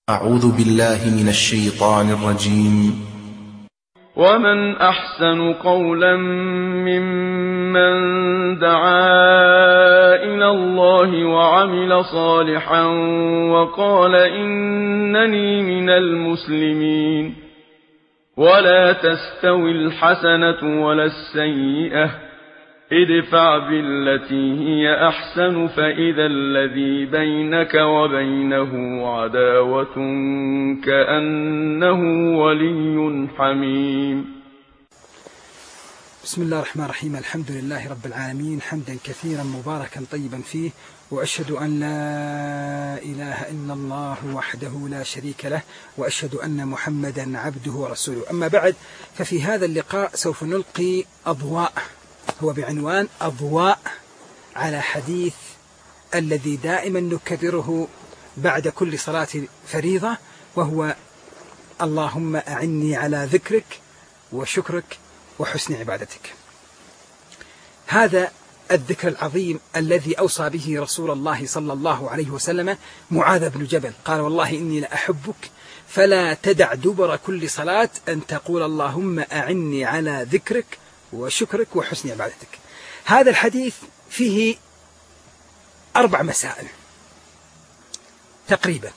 أعوذ بالله من الشيطان الرجيم. ومن أحسن قولا ممن دعا إلى الله وعمل صالحا وقال إنني من المسلمين. ولا تستوي الحسنة ولا السيئة، ادفع بالتي هي أحسن فإذا الذي بينك وبينه عداوة كأنه ولي حميم. بسم الله الرحمن الرحيم. الحمد لله رب العالمين، حمدا كثيرا مباركا طيبا فيه، وأشهد أن لا إله إلا الله وحده لا شريك له، وأشهد أن محمدا عبده ورسوله. أما بعد، ففي هذا اللقاء سوف نلقي أضواء، هو بعنوان أضواء على حديث الذي دائما نكرره بعد كل صلاة فريضة، وهو اللهم أعني على ذكرك وشكرك وحسن عبادتك. هذا الذكر العظيم الذي أوصى به رسول الله صلى الله عليه وسلم معاذ بن جبل، قال والله إني لأحبك فلا تدع دبر كل صلاة أن تقول اللهم أعني على ذكرك وشكرك وحسن عبادتك. هذا الحديث فيه 4 مسائل تقريبا.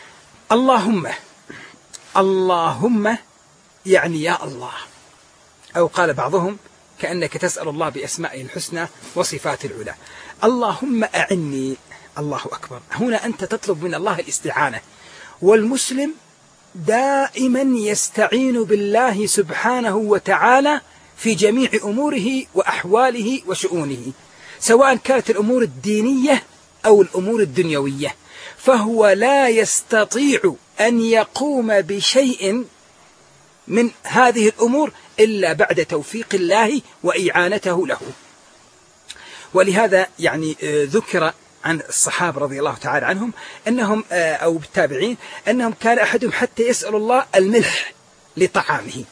اللهم يعني يا الله، أو قال بعضهم كأنك تسأل الله بأسمائه الحسنى وصفات العلى. اللهم أعني، الله أكبر، هنا أنت تطلب من الله الاستعانة، والمسلم دائما يستعين بالله سبحانه وتعالى في جميع أموره وأحواله وشؤونه، سواء كانت الأمور الدينية أو الأمور الدنيوية، فهو لا يستطيع أن يقوم بشيء من هذه الأمور إلا بعد توفيق الله وإعانته له. ولهذا ذكر عن الصحابة رضي الله تعالى عنهم أنهم أو بالتابعين أنهم كان أحدهم حتى يسأل الله الملح لطعامه.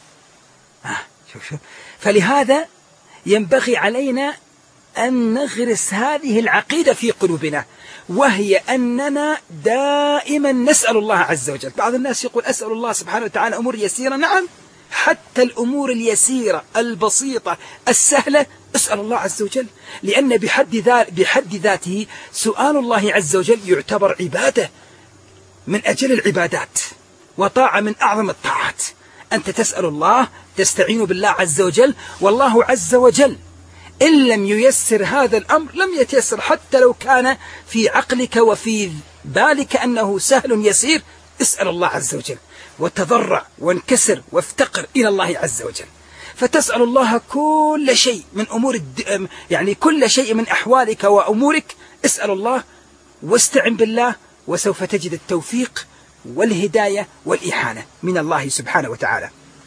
فلهذا ينبغي علينا أن نغرس هذه العقيدة في قلوبنا، وهي أننا دائما نسأل الله عز وجل. بعض الناس يقول أسأل الله سبحانه وتعالى أمور يسيرة. نعم، حتى الأمور اليسيرة البسيطة السهلة اسأل الله عز وجل، لأن بحد ذاته سؤال الله عز وجل يعتبر عبادة من أجل العبادات وطاعة من أعظم الطاعات. أنت تسأل الله، تستعين بالله عز وجل، والله عز وجل إن لم ييسر هذا الأمر لم يتيسر، حتى لو كان في عقلك وفي بالك أنه سهل يسير. اسأل الله عز وجل وتضرع وانكسر وافتقر إلى الله عز وجل، فتسأل الله كل شيء من أمور كل شيء من أحوالك وأمورك. اسأل الله واستعن بالله، وسوف تجد التوفيق والهداية والإحانة من الله سبحانه وتعالى.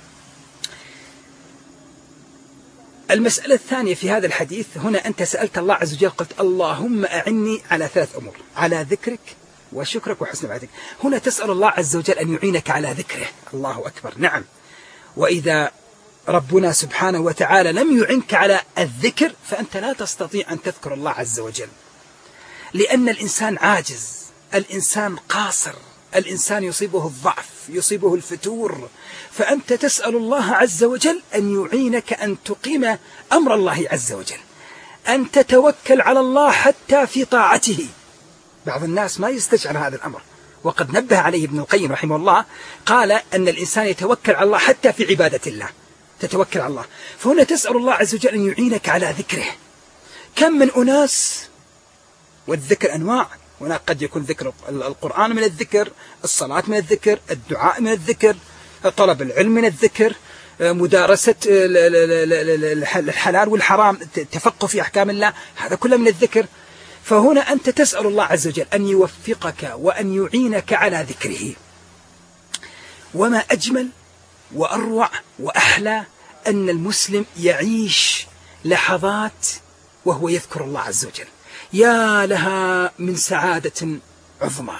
المسألة الثانية في هذا الحديث، هنا أنت سألت الله عز وجل، قلت اللهم أعني على 3 أمور: على ذكرك وشكرك وحسن عبادتك. هنا تسأل الله عز وجل أن يعينك على ذكره. الله أكبر، نعم. وإذا ربنا سبحانه وتعالى لم يعنك على الذكر فأنت لا تستطيع أن تذكر الله عز وجل، لأن الإنسان عاجز، الإنسان قاصر، الإنسان يصيبه الضعف، يصيبه الفتور. فأنت تسأل الله عز وجل أن يعينك أن تقيم أمر الله عز وجل، أن تتوكل على الله حتى في طاعته. بعض الناس ما يستشعر هذا الأمر، وقد نبه عليه ابن القيم رحمه الله، قال أن الإنسان يتوكل على الله حتى في عبادة الله، تتوكل على الله. فهنا تسأل الله عز وجل أن يعينك على ذكره. كم من أناس، والذكر أنواع، هناك قد يكون ذكر القرآن من الذكر، الصلاة من الذكر، الدعاء من الذكر، طلب العلم من الذكر، مدارسة الحلال والحرام، تفقه في أحكام الله، هذا كله من الذكر. فهنا أنت تسأل الله عز وجل أن يوفقك وأن يعينك على ذكره. وما أجمل وأروع وأحلى أن المسلم يعيش لحظات وهو يذكر الله عز وجل، يا لها من سعادة عظمى.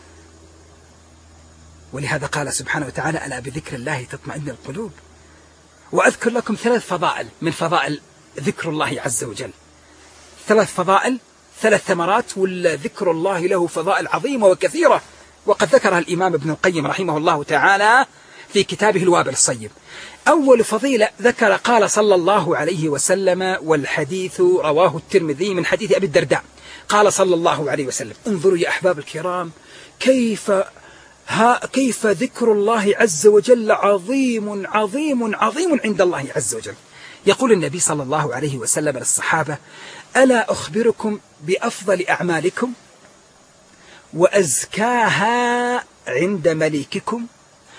ولهذا قال سبحانه وتعالى: ألا بذكر الله تطمئن القلوب. وأذكر لكم 3 فضائل من فضائل ذكر الله عز وجل، 3 فضائل، 3 ثمرات. والذكر الله له فضائل عظيمة وكثيرة، وقد ذكرها الإمام ابن القيم رحمه الله تعالى في كتابه الوابل الصيب. أول فضيلة ذكر قال صلى الله عليه وسلم، والحديث رواه الترمذي من حديث أبي الدرداء، قال صلى الله عليه وسلم: انظروا يا أحباب الكرام كيف ذكر الله عز وجل عظيم عظيم عظيم عند الله عز وجل. يقول النبي صلى الله عليه وسلم للصحابة: ألا أخبركم بأفضل أعمالكم وأزكاها عند مليككم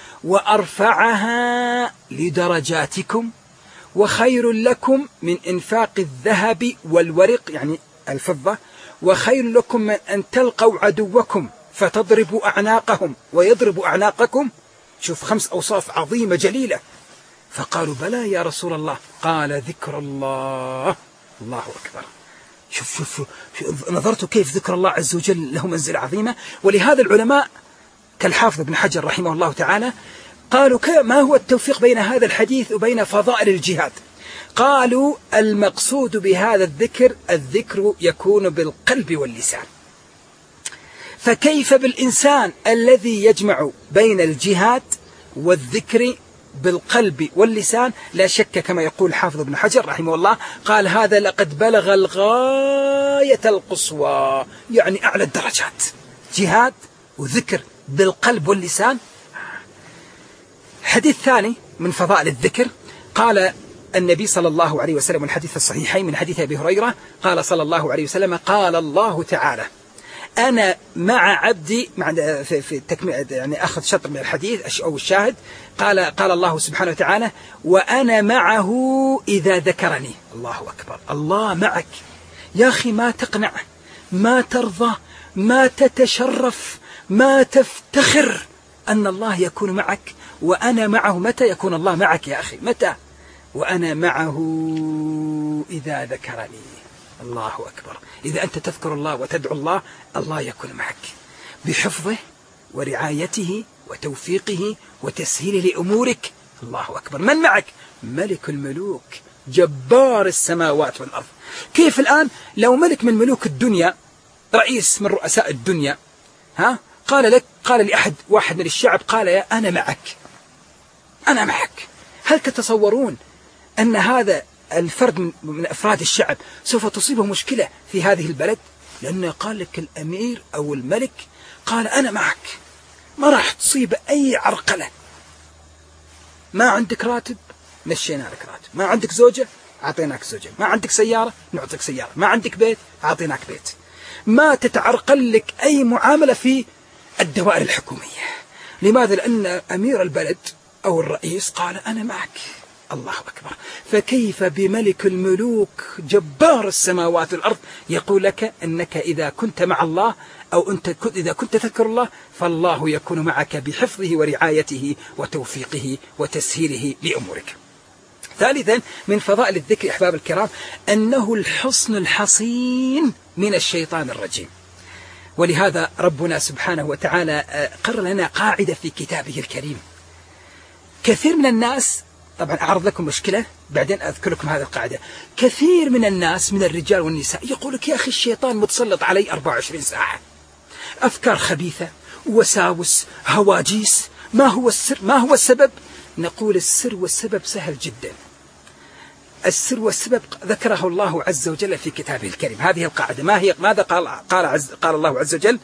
وأرفعها لدرجاتكم وخير لكم من إنفاق الذهب والورق، يعني الفضة، وخير لكم من أن تلقوا عدوكم فتضربوا أعناقهم ويضربوا أعناقكم. شوف 5 أوصاف عظيمة جليلة. فقالوا: بلى يا رسول الله. قال: ذكر الله. الله أكبر. شوف نظرتوا كيف ذكر الله عز وجل له منزلة عظيمة. ولهذا العلماء كالحافظ ابن حجر رحمه الله تعالى قالوا: ما هو التوفيق بين هذا الحديث وبين فضائل الجهاد؟ قالوا: المقصود بهذا الذكر يكون بالقلب واللسان. فكيف بالإنسان الذي يجمع بين الجهاد والذكر بالقلب واللسان؟ لا شك كما يقول حافظ ابن حجر رحمه الله، قال: هذا لقد بلغ الغاية القصوى، يعني أعلى الدرجات، جهاد وذكر بالقلب واللسان. حديث ثاني من فضائل الذكر، قال النبي صلى الله عليه وسلم الحديث الصحيحين من حديث أبي هريرة، قال صلى الله عليه وسلم: قال الله تعالى: أنا مع عبدي، في تكمل يعني أخذ شطر من الحديث أو الشاهد، قال الله سبحانه وتعالى: وأنا معه إذا ذكرني. الله أكبر. الله معك يا أخي، ما تقنع، ما ترضى، ما تتشرف، ما تفتخر أن الله يكون معك. وأنا معه. متى يكون الله معك يا أخي؟ متى؟ وأنا معه إذا ذكرني. الله أكبر. إذا أنت تذكر الله وتدعو الله، الله يكون معك بحفظه ورعايته وتوفيقه وتسهيله لأمورك. الله أكبر. من معك؟ ملك الملوك، جبار السماوات والأرض. كيف الآن لو ملك من ملوك الدنيا، رئيس من رؤساء الدنيا، قال واحد من الشعب، قال: يا أنا معك. هل تتصورون أن هذا الفرد من أفراد الشعب سوف تصيبه مشكلة في هذه البلد؟ لأنه قال لك الأمير أو الملك، قال: أنا معك، ما راح تصيب أي عرقلة. ما عندك راتب، مشينا لك راتب. ما عندك زوجة، أعطيناك زوجة. ما عندك سيارة، نعطيك سيارة. ما عندك بيت، أعطيناك بيت. ما تتعرقل لك أي معاملة في الدوائر الحكومية. لماذا؟ لأن أمير البلد أو الرئيس قال: أنا معك. الله أكبر. فكيف بملك الملوك جبار السماوات والأرض يقول لك أنك إذا كنت مع الله، أو إذا كنت تذكر الله، فالله يكون معك بحفظه ورعايته وتوفيقه وتسهيله لأمورك. ثالثا من فضائل الذكر أحباب الكرام، أنه الحصن الحصين من الشيطان الرجيم. ولهذا ربنا سبحانه وتعالى قرر لنا قاعدة في كتابه الكريم. كثير من الناس، طبعا أعرض لكم مشكلة بعدين أذكر لكم هذه القاعدة. كثير من الناس من الرجال والنساء يقول لك: يا أخي الشيطان متسلط علي 24 ساعة، أفكار خبيثة، وساوس، هواجيس. ما هو السر؟ ما هو السبب؟ نقول: السر والسبب سهل جدا. السر والسبب ذكره الله عز وجل في كتابه الكريم. هذه القاعدة ما هي؟ ماذا قال الله عز وجل: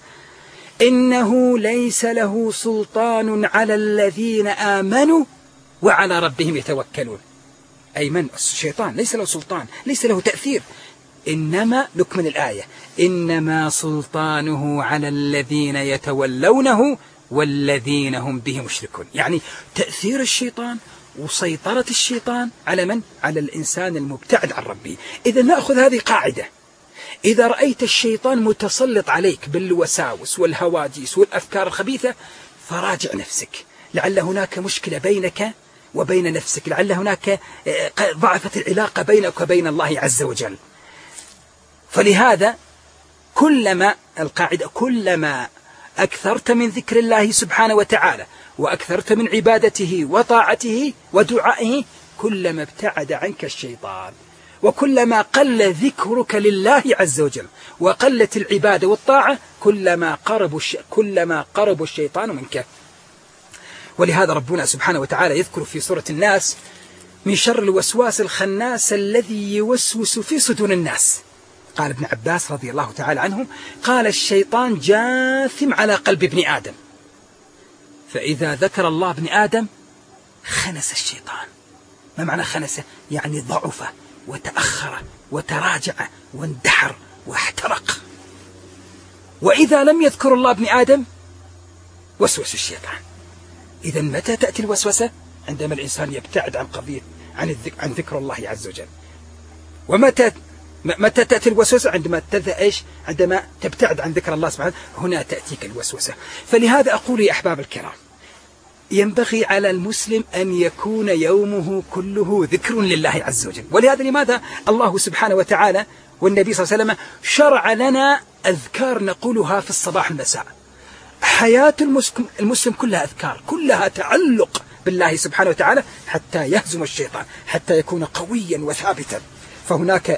إنه ليس له سلطان على الذين آمنوا وعلى ربهم يتوكلون. أي من؟ الشيطان ليس له سلطان، ليس له تأثير. إنما، نكمل الآية: إنما سلطانه على الذين يتولونه والذين هم به مشركون. يعني تأثير الشيطان وسيطرة الشيطان على من؟ على الإنسان المبتعد عن ربه. إذا نأخذ هذه قاعدة: إذا رأيت الشيطان متسلط عليك بالوساوس والهواجيس والأفكار الخبيثة، فراجع نفسك، لعل هناك مشكلة بينك وبين نفسك، لعل هناك ضعفت العلاقة بينك وبين الله عز وجل. فلهذا كلما أكثرت من ذكر الله سبحانه وتعالى وأكثرت من عبادته وطاعته ودعائه، كلما ابتعد عنك الشيطان. وكلما قل ذكرك لله عز وجل وقلت العبادة والطاعة كلما قرب الشيطان منك. ولهذا ربنا سبحانه وتعالى يذكر في سورة الناس من شر الوسواس الخناس الذي يوسوس في صدور الناس. قال ابن عباس رضي الله تعالى عنه قال الشيطان جاثم على قلب ابن آدم، فإذا ذكر الله ابن آدم خنس الشيطان. ما معنى خنسه؟ يعني ضعف وتأخر وتراجع واندحر واحترق. وإذا لم يذكر الله ابن آدم وسوس الشيطان. إذا متى تأتي الوسوسة؟ عندما الإنسان يبتعد عن قضية عن ذكر الله عز وجل. متى تأتي الوسوسة؟ عندما تبتعد عن ذكر الله سبحانه، هنا تأتيك الوسوسة. فلهذا أقول يا أحباب الكرام، ينبغي على المسلم أن يكون يومه كله ذكر لله عز وجل. ولهذا لماذا الله سبحانه وتعالى والنبي صلى الله عليه وسلم شرع لنا أذكار نقولها في الصباح والمساء؟ حياة المسلم كلها أذكار، كلها تعلق بالله سبحانه وتعالى حتى يهزم الشيطان، حتى يكون قويا وثابتا. فهناك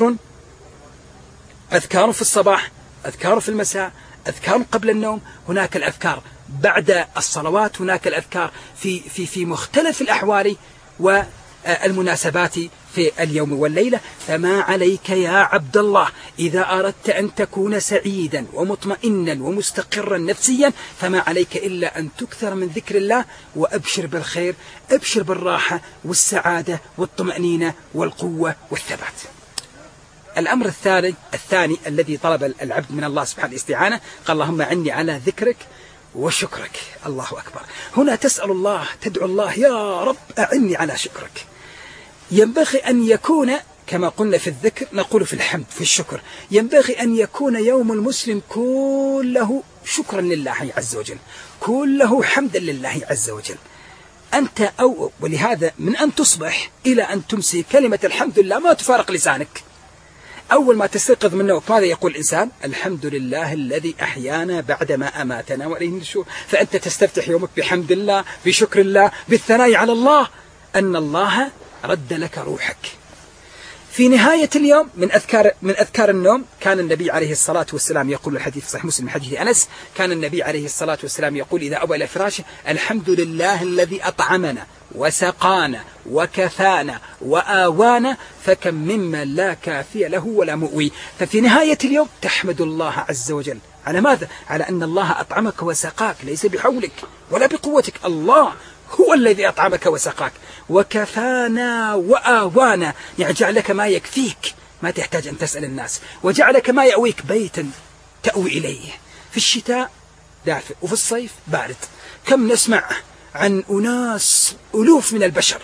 أذكار في الصباح، أذكار في المساء، أذكار قبل النوم، هناك الأذكار بعد الصلوات، هناك الأذكار في مختلف الأحوال والمناسبات في اليوم والليلة. فما عليك يا عبد الله إذا أردت أن تكون سعيدا ومطمئنا ومستقرا نفسيا، فما عليك إلا أن تكثر من ذكر الله، وأبشر بالخير، أبشر بالراحة والسعادة والطمأنينة والقوة والثبات. الأمر الثاني الذي طلب العبد من الله سبحانه الاستعانة، قال اللهم أعني على ذكرك وشكرك. الله أكبر. هنا تسأل الله، تدعو الله يا رب أعني على شكرك. ينبغي أن يكون كما قلنا في الذكر نقول في الحمد في الشكر، ينبغي أن يكون يوم المسلم كله شكرا لله عز وجل، كله حمدا لله عز وجل. ولهذا من أن تصبح إلى أن تمسي كلمة الحمد لله ما تفارق لسانك. أول ما تستيقظ من نومك ماذا يقول الإنسان؟ الحمد لله الذي أحيانا بعدما أماتنا وإليه النشور. فأنت تستفتح يومك بحمد الله، بشكر الله، بالثناء على الله أن الله رد لك روحك. في نهاية اليوم من أذكار النوم كان النبي عليه الصلاة والسلام يقول، الحديث صحيح مسلم من حديث أنس، كان النبي عليه الصلاة والسلام يقول إذا أوى إلى فراشه الحمد لله الذي أطعمنا وسقانا وكفانا وآوانا فكم ممن لا كافي له ولا مؤوي. ففي نهاية اليوم تحمد الله عز وجل على ماذا؟ على أن الله أطعمك وسقاك، ليس بحولك ولا بقوتك، الله هو الذي أطعمك وسقاك. وكفانا وآوانا، يعني جعلك ما يكفيك، ما تحتاج أن تسأل الناس، وجعلك ما يأويك بيتا تأوي إليه. في الشتاء دافئ وفي الصيف بارد. كم نسمع عن أناس ألوف من البشر،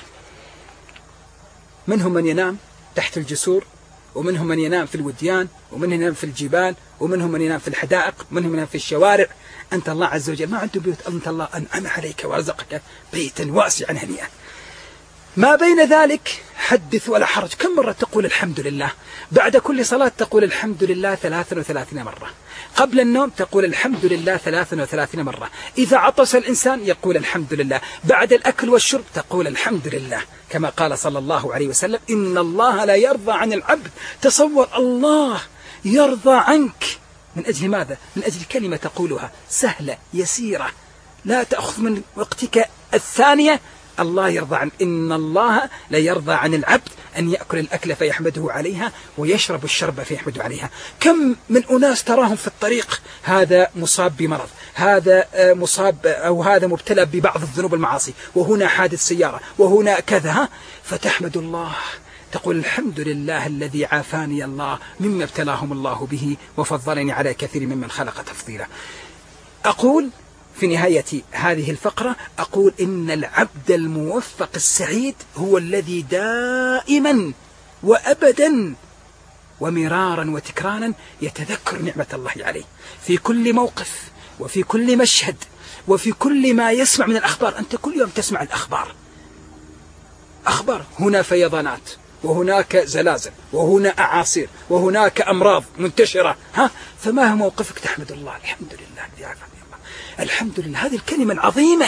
منهم من ينام تحت الجسور، ومنهم من ينام في الوديان، ومنهم ينام في الجبال، ومنهم من ينام في الحدائق، ومنهم ينام في الشوارع. أنت الله عز وجل ما عنده بيوت، أنت الله أنعم عليك ورزقك بيتا واسعا هنيئا. ما بين ذلك حدث ولا حرج. كم مرة تقول الحمد لله؟ بعد كل صلاة تقول الحمد لله 33 مرة. قبل النوم تقول الحمد لله 33 مرة. إذا عطس الإنسان يقول الحمد لله. بعد الأكل والشرب تقول الحمد لله، كما قال صلى الله عليه وسلم إن الله لا يرضى عن العبد. تصور الله يرضى عنك من أجل ماذا؟ من أجل كلمة تقولها سهلة يسيرة لا تأخذ من وقتك الثانية. الله يرضى عن، إن الله لا يرضى عن العبد أن يأكل الأكل فيحمده عليها ويشرب الشرب فيحمده عليها. كم من أناس تراهم في الطريق هذا مصاب بمرض، هذا مصاب أو هذا مبتلى ببعض الذنوب المعاصي، وهنا حادث سيارة، وهنا كذا، فتحمد الله تقول الحمد لله الذي عافاني الله مما ابتلاهم الله به وفضلني على كثير ممن خلق تفضيلا. أقول في نهاية هذه الفقرة، أقول إن العبد الموفق السعيد هو الذي دائما وأبدا ومرارا وتكرارا يتذكر نعمة الله عليه في كل موقف وفي كل مشهد وفي كل ما يسمع من الأخبار. أنت كل يوم تسمع الأخبار، أخبار، هنا فيضانات، وهناك زلازل، وهنا أعاصير، وهناك أمراض منتشرة، فما هو موقفك؟ تحمد الله، الحمد لله الذي عافاني الله، الحمد لله. هذه الكلمة العظيمة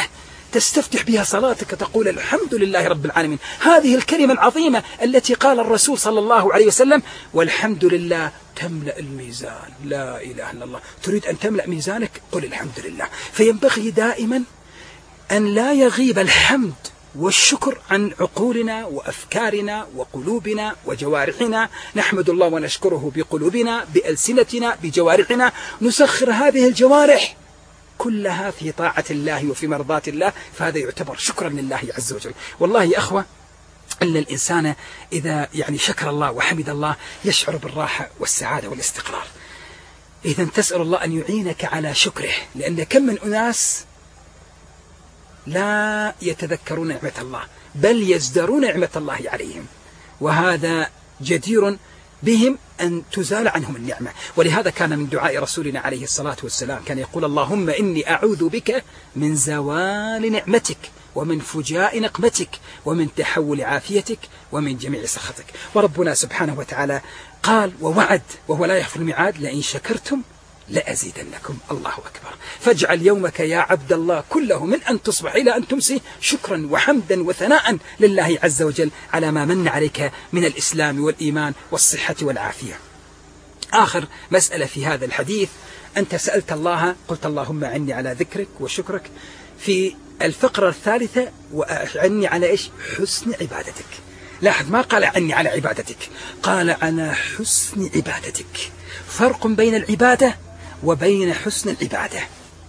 تستفتح بها صلاتك تقول الحمد لله رب العالمين. هذه الكلمة العظيمة التي قال الرسول صلى الله عليه وسلم والحمد لله تملأ الميزان. لا إله إلا الله. تريد أن تملأ ميزانك قل الحمد لله. فينبغي دائما أن لا يغيب الحمد والشكر عن عقولنا وأفكارنا وقلوبنا وجوارحنا. نحمد الله ونشكره بقلوبنا بألسنتنا بجوارحنا. نسخر هذه الجوارح كلها في طاعة الله وفي مرضاة الله، فهذا يعتبر شكرا لله عز وجل. والله يا أخوة أن الإنسان إذا شكر الله وحمد الله يشعر بالراحة والسعادة والاستقرار. إذا تسأل الله أن يعينك على شكره، لأن كم من أناس لا يتذكرون نعمة الله بل يزدرون نعمة الله عليهم، وهذا جدير بهم أن تزال عنهم النعمة. ولهذا كان من دعاء رسولنا عليه الصلاة والسلام كان يقول اللهم إني أعوذ بك من زوال نعمتك ومن فجاء نقمتك ومن تحول عافيتك ومن جميع سخطك. وربنا سبحانه وتعالى قال ووعد وهو لا يخلف الميعاد لئن شكرتم لأزيدنكم. الله أكبر. فاجعل يومك يا عبد الله كله من أن تصبح إلى أن تمسي شكرا وحمدا وثناء لله عز وجل على ما من عليك من الإسلام والإيمان والصحة والعافية. آخر مسألة في هذا الحديث، أنت سألت الله قلت اللهم أعني على ذكرك وشكرك في الفقرة الثالثة، وأعني على إيش؟ حسن عبادتك. لاحظ ما قال عني على عبادتك، قال على حسن عبادتك. فرق بين العبادة وبين حسن العبادة.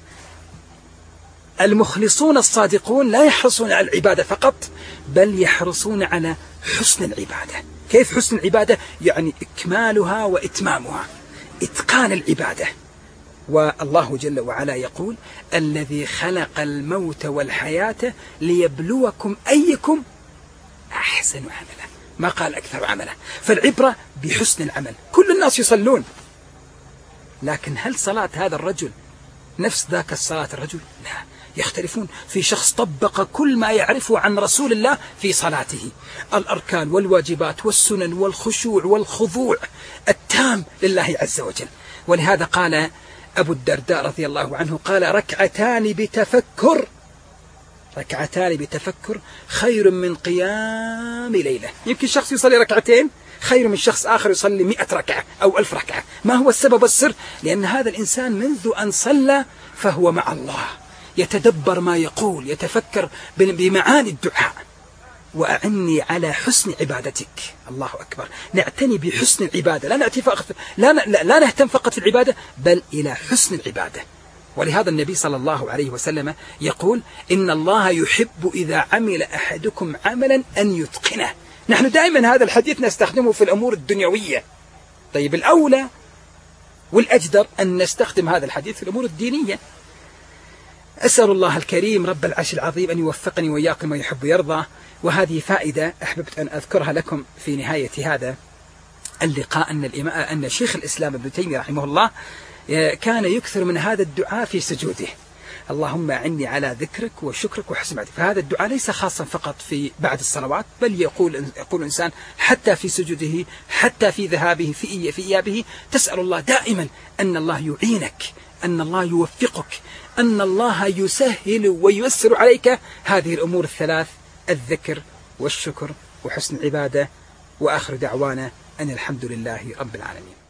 المخلصون الصادقون لا يحرصون على العبادة فقط بل يحرصون على حسن العبادة. كيف حسن العبادة؟ يعني إكمالها وإتمامها، إتقان العبادة. والله جل وعلا يقول الذي خلق الموت والحياة ليبلوكم أيكم أحسن عملا، ما قال أكثر عملا. فالعبرة بحسن العمل. كل الناس يصلون، لكن هل صلاة هذا الرجل نفس ذاك الصلاة الرجل؟ لا، يختلفون. في شخص طبق كل ما يعرفه عن رسول الله في صلاته، الأركان والواجبات والسنن والخشوع والخضوع التام لله عز وجل. ولهذا قال أبو الدرداء رضي الله عنه قال ركعتان بتفكر خير من قيام ليلة. يمكن شخص يصلي ركعتين خير من شخص آخر يصلي 100 ركعة أو 1000 ركعة. ما هو السبب والسر؟ لأن هذا الإنسان منذ أن صلى فهو مع الله، يتدبر ما يقول، يتفكر بمعاني الدعاء. وأعني على حسن عبادتك. الله أكبر. نعتني بحسن العبادة، لا نهتم فقط في العبادة بل إلى حسن العبادة. ولهذا النبي صلى الله عليه وسلم يقول إن الله يحب إذا عمل أحدكم عملا أن يتقنه. نحن دائما هذا الحديث نستخدمه في الأمور الدنيوية. طيب الأولى والأجدر أن نستخدم هذا الحديث في الأمور الدينية. أسأل الله الكريم رب العرش العظيم أن يوفقني وإياكم ويحب ويرضى. وهذه فائدة أحببت أن أذكرها لكم في نهاية هذا اللقاء، أن شيخ الإسلام ابن تيمية رحمه الله كان يكثر من هذا الدعاء في سجوده، اللهم أعني على ذكرك وشكرك وحسن عبادتك. فهذا الدعاء ليس خاصا فقط في بعد الصلوات، بل يقول الإنسان حتى في سجوده، حتى في ذهابه في إيابه. تسأل الله دائما أن الله يعينك، أن الله يوفقك، أن الله يسهل وييسر عليك هذه الأمور الثلاث: الذكر والشكر وحسن العبادة. وآخر دعوانا أن الحمد لله رب العالمين.